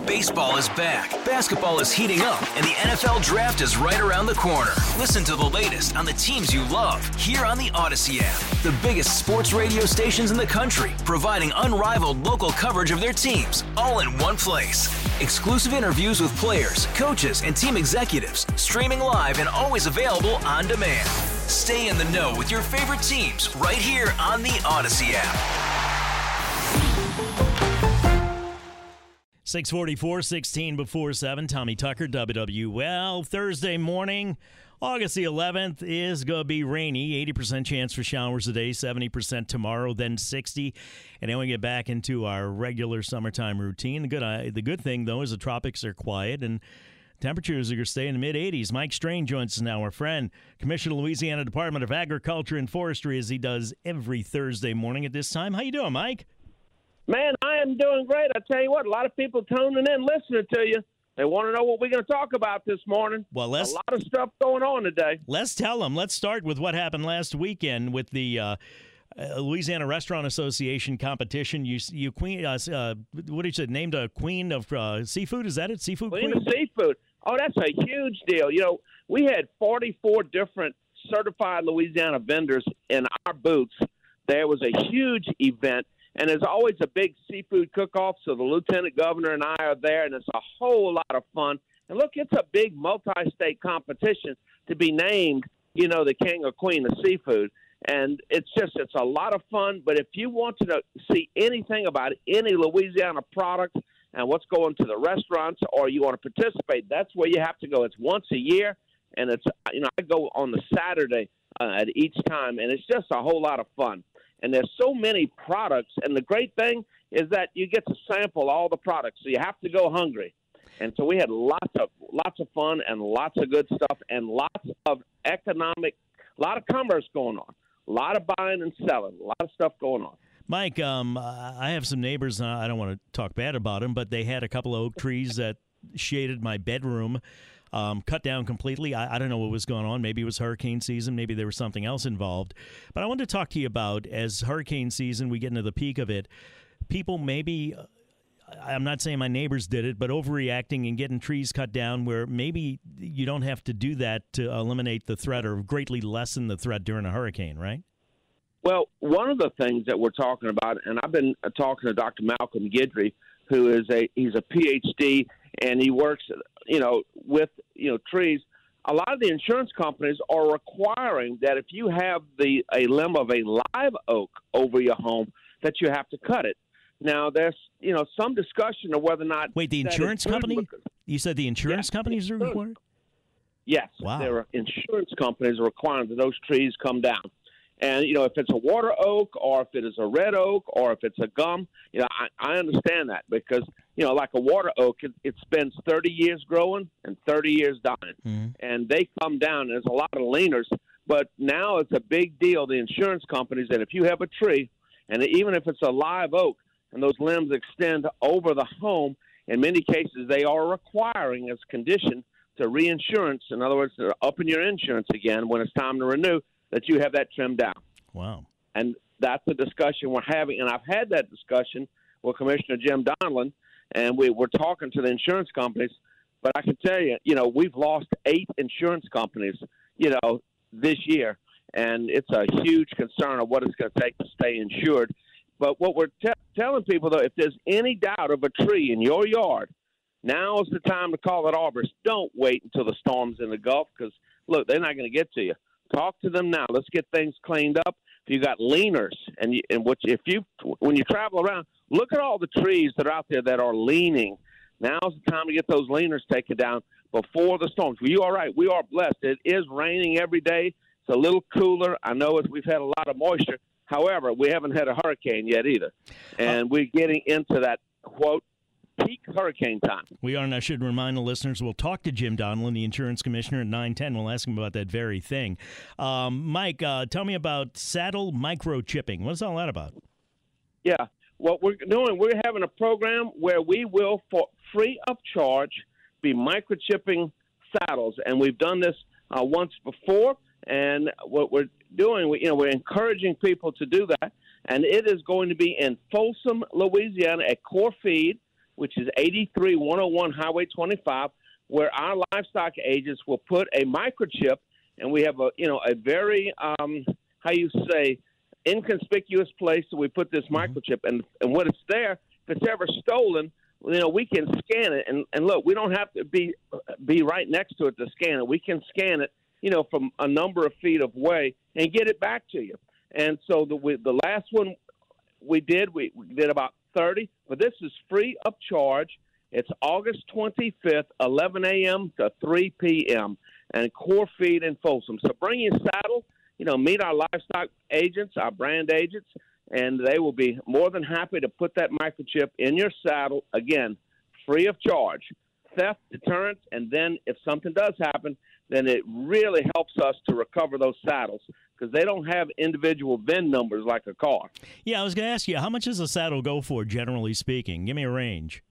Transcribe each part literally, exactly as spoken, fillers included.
Baseball is back, basketball is heating up, and the N F L Draft is right around the corner. Listen to the latest on the teams you love here on the Odyssey app. The biggest sports radio stations in the country, providing unrivaled local coverage of their teams, all in one place. Exclusive interviews with players, coaches, and team executives, streaming live and always available on demand. Stay in the know with your favorite teams right here on the Odyssey app. six forty-four, sixteen before seven. Tommy Tucker, W W L. Thursday morning, August the eleventh, is going to be rainy. eighty percent chance for showers today, seventy percent tomorrow, then sixty. And then we get back into our regular summertime routine. The good, uh, the good thing, though, is the tropics are quiet and temperatures are going to stay in the mid-eighties. Mike Strain joins us now, our friend, Commissioner, Louisiana Department of Agriculture and Forestry, as he does every Thursday morning at this time. How you doing, Mike? Man, I am doing great. I tell you what, a lot of people tuning in, listening to you. They want to know what we're going to talk about this morning. Well, let's, a lot of stuff going on today. Let's tell them. Let's start with what happened last weekend with the uh, uh, Louisiana Restaurant Association competition. You, you queen, uh, uh, what did you say? Named a queen of uh, seafood. Is that it? Seafood queen? Queen of seafood. Oh, that's a huge deal. You know, we had forty-four different certified Louisiana vendors in our booths. There was a huge event. And there's always a big seafood cook-off, so the lieutenant governor and I are there, and it's a whole lot of fun. And look, it's a big multi-state competition to be named, you know, the king or queen of seafood. And it's just, it's a lot of fun. But if you want to know, see anything about any Louisiana product and what's going to the restaurants, or you want to participate, that's where you have to go. It's once a year, and it's, you know, I go on the Saturday uh, at each time, and it's just a whole lot of fun. And there's so many products, and the great thing is that you get to sample all the products, so you have to go hungry. And so we had lots of lots of fun and lots of good stuff and lots of economic, a lot of commerce going on, a lot of buying and selling, a lot of stuff going on. Mike, um, I have some neighbors, uh, I don't want to talk bad about them, but they had a couple of oak trees that shaded my bedroom. Um, cut down completely. I, I don't know what was going on. Maybe it was hurricane season. Maybe there was something else involved. But I wanted to talk to you about, as hurricane season, we get into the peak of it, people maybe, I'm not saying my neighbors did it, but overreacting and getting trees cut down where maybe you don't have to do that to eliminate the threat or greatly lessen the threat during a hurricane, right? Well, one of the things that we're talking about, and I've been talking to Doctor Malcolm Guidry, who is a, he's a P H D, and he works, you know, with, you know, trees. A lot of the insurance companies are requiring that if you have the a limb of a live oak over your home, that you have to cut it. Now, there's, you know, some discussion of whether or not. Wait, the insurance company? Because, you said the insurance yeah, companies are required? Yes. Wow. There are insurance companies requiring that those trees come down. And, you know, if it's a water oak or if it is a red oak or if it's a gum, you know, I, I understand that because, you know, like a water oak, it, it spends thirty years growing and thirty years dying. Mm-hmm. And they come down. And there's a lot of leaners. But now it's a big deal, the insurance companies, that if you have a tree, and even if it's a live oak, and those limbs extend over the home, in many cases they are requiring as condition to reinsurance, in other words, to upping your insurance again when it's time to renew, that you have that trimmed down. Wow. And that's the discussion we're having. And I've had that discussion with Commissioner Jim Donlin, and we, we're talking to the insurance companies. But I can tell you, you know, we've lost eight insurance companies, you know, this year. And it's a huge concern of what it's going to take to stay insured. But what we're te- telling people, though, if there's any doubt of a tree in your yard, now is the time to call it arborist. Don't wait until the storm's in the Gulf because, look, they're not going to get to you. Talk to them now. Let's get things cleaned up. If you got leaners, and you, and what if you when you travel around, look at all the trees that are out there that are leaning. Now's the time to get those leaners taken down before the storms. Well, you are right. We are blessed. It is raining every day. It's a little cooler. I know it, we've had a lot of moisture. However, we haven't had a hurricane yet either, and we're getting into that quote peak hurricane time. We are, and I should remind the listeners, we'll talk to Jim Donlin, the insurance commissioner, at nine ten. We'll ask him about that very thing. Um, Mike, uh, tell me about saddle microchipping. What's all that about? Yeah, what we're doing, we're having a program where we will, for free of charge, be microchipping saddles, and we've done this uh, once before. And what we're doing, we, you know, we're encouraging people to do that, and it is going to be in Folsom, Louisiana, at Core Feed. which is eighty-three one oh one Highway twenty-five, where our livestock agents will put a microchip, and we have a, you know, a very, um, how you say, inconspicuous place that we put this microchip. And, and when it's there, if it's ever stolen, you know, we can scan it. And, and look, we don't have to be be right next to it to scan it. We can scan it, you know, from a number of feet away and get it back to you. And so the we, the last one we did, we, we did about thirty, but this is free of charge. It's August twenty-fifth, eleven a.m. to three p.m., and Core Feed in Folsom. So bring your saddle, you know, meet our livestock agents, our brand agents, and they will be more than happy to put that microchip in your saddle, again, free of charge. Theft, deterrence, and then if something does happen, then it really helps us to recover those saddles because they don't have individual V I N numbers like a car. Yeah, I was going to ask you, how much does a saddle go for, generally speaking? Give me a range.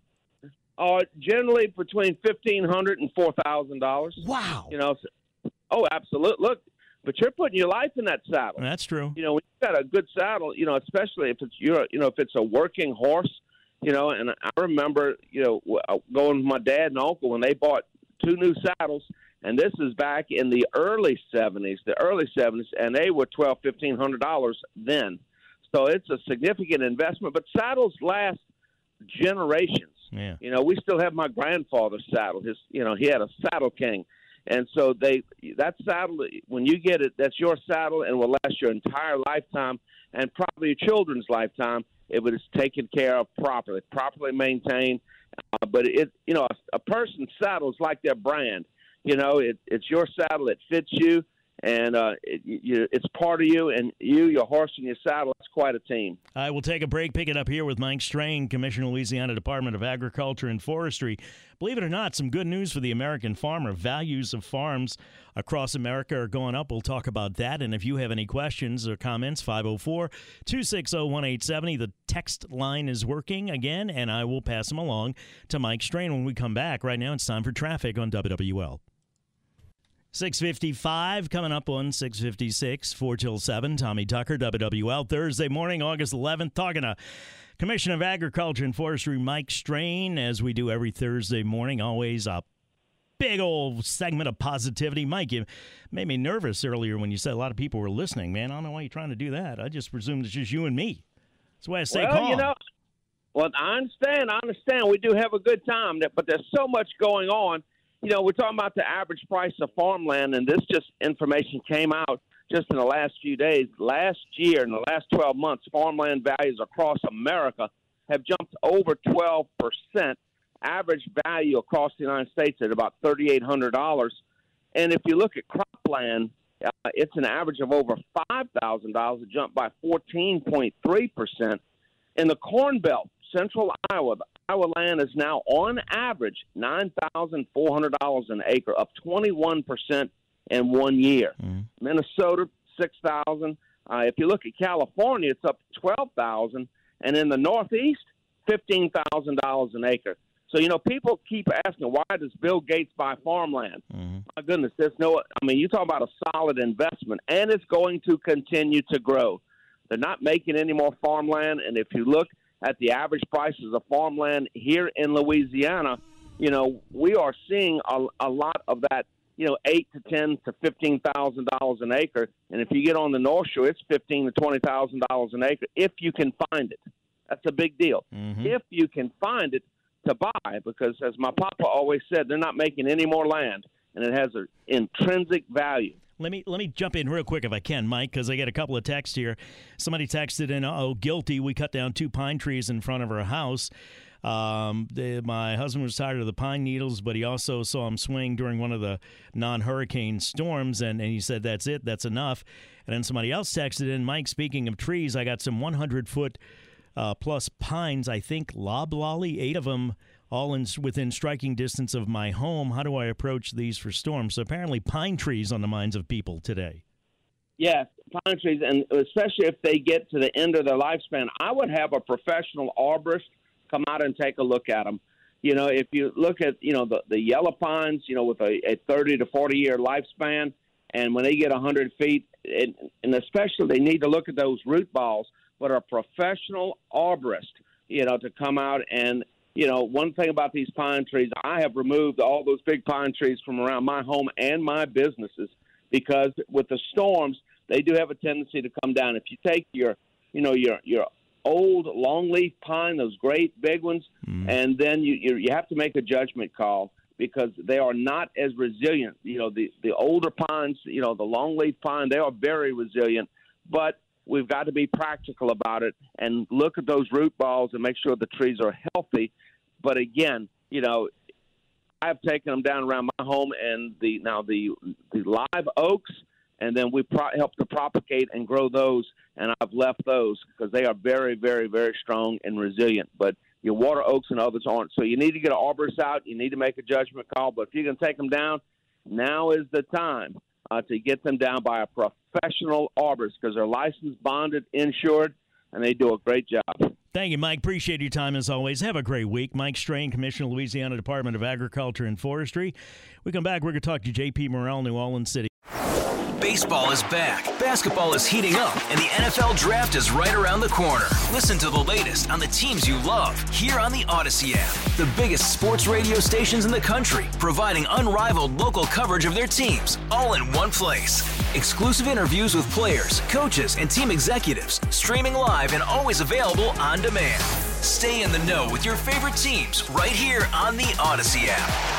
Uh, generally between fifteen hundred dollars and four thousand dollars. Wow. You know, oh, absolutely. Look, but you're putting your life in that saddle. That's true. You know, when you've got a good saddle, you know, especially if it's you're, you know, if it's a working horse, you know, and I remember, you know, going with my dad and uncle when they bought two new saddles, and this is back in the early seventies, the early seventies, and they were twelve, fifteen hundred dollars then. So it's a significant investment, but saddles last generations. Yeah. You know, we still have my grandfather's saddle. His, you know, he had a Saddle King. And so they that saddle, when you get it, that's your saddle and will last your entire lifetime and probably your children's lifetime if it is taken care of properly, properly maintained. Uh, but, it, you know, a, a person's saddle is like their brand. You know, it, it's your saddle. It fits you, and uh, it, you, it's part of you, and you, your horse, and your saddle, it's quite a team. I will take a break, pick it up here with Mike Strain, Commissioner, Louisiana Department of Agriculture and Forestry. Believe it or not, some good news for the American farmer. Values of farms across America are going up. We'll talk about that. And if you have any questions or comments, five oh four, two six oh, one eight seven oh. The text line is working again, and I will pass them along to Mike Strain when we come back. Right now, it's time for traffic on W W L. six fifty-five coming up on six fifty-six, four till seven. Tommy Tucker, W W L, Thursday morning, August eleventh, talking to Commissioner of Agriculture and Forestry Mike Strain, as we do every Thursday morning. Always a big old segment of positivity. Mike, you made me nervous earlier when you said a lot of people were listening. Man, I don't know why you're trying to do that. I just presumed it's just you and me. That's why I stay well, calm. You know, well, I understand. I understand. We do have a good time, but there's so much going on. You know, we're talking about the average price of farmland, and this just information came out just in the last few days. Last year, in the last twelve months, farmland values across America have jumped over twelve percent. Average value across the United States at about three thousand eight hundred dollars. And if you look at cropland, uh, it's an average of over five thousand dollars. It jumped by fourteen point three percent. In the Corn Belt, Central Iowa, the Iowa land is now on average nine thousand four hundred dollars an acre, up twenty-one percent in one year. Mm-hmm. Minnesota, six thousand dollars. Uh, if you look at California, it's up twelve thousand dollars. And in the Northeast, fifteen thousand dollars an acre. So, you know, people keep asking, why does Bill Gates buy farmland? Mm-hmm. My goodness, there's no – I mean, you talk about a solid investment, and it's going to continue to grow. They're not making any more farmland, and if you look – at the average prices of farmland here in Louisiana, you know, we are seeing a, a lot of that, you know, eight to ten to fifteen thousand dollars an acre. And if you get on the North Shore, it's fifteen to twenty thousand dollars an acre if you can find it. That's a big deal. Mm-hmm. If you can find it to buy, because as my papa always said, they're not making any more land, and it has an intrinsic value. Let me let me jump in real quick if I can, Mike, because I get a couple of texts here. Somebody texted in, oh, guilty. We cut down two pine trees in front of our house. Um, the, my husband was tired of the pine needles, but he also saw them swing during one of the non-hurricane storms, and, and he said, that's it, that's enough. And then somebody else texted in, Mike, speaking of trees, I got some one hundred foot uh, plus pines, I think loblolly, eight of them, all in, within striking distance of my home. How do I approach these for storms? So apparently pine trees on the minds of people today. Yes, pine trees, and especially if they get to the end of their lifespan. I would have a professional arborist come out and take a look at them. You know, if you look at, you know, the, the yellow pines, you know, with a, a thirty to forty-year lifespan, and when they get one hundred feet, it, and especially they need to look at those root balls, but a professional arborist, you know, to come out and you know, one thing about these pine trees, I have removed all those big pine trees from around my home and my businesses because with the storms, they do have a tendency to come down. If you take your, you know, your your old longleaf pine, those great big ones, mm. and then you, you you have to make a judgment call because they are not as resilient. You know, the, the older pines, you know, the longleaf pine, they are very resilient, but we've got to be practical about it and look at those root balls and make sure the trees are healthy. But again, you know, I've taken them down around my home, and the now the the live oaks, and then we pro- help to propagate and grow those, and I've left those because they are very, very, very strong and resilient. But your water oaks and others aren't. So you need to get an arborist out. You need to make a judgment call. But if you're going to take them down, now is the time uh, to get them down by a professional arborist because they're licensed, bonded, insured, and they do a great job. Thank you, Mike. Appreciate your time as always. Have a great week. Mike Strain, Commissioner, Louisiana Department of Agriculture and Forestry. We come back, we're going to talk to J P Morrell, New Orleans City. Baseball is back, basketball is heating up, and the N F L Draft is right around the corner. Listen to the latest on the teams you love here on the Odyssey app. The biggest sports radio stations in the country, providing unrivaled local coverage of their teams, all in one place. Exclusive interviews with players, coaches, and team executives, streaming live and always available on demand. Stay in the know with your favorite teams right here on the Odyssey app.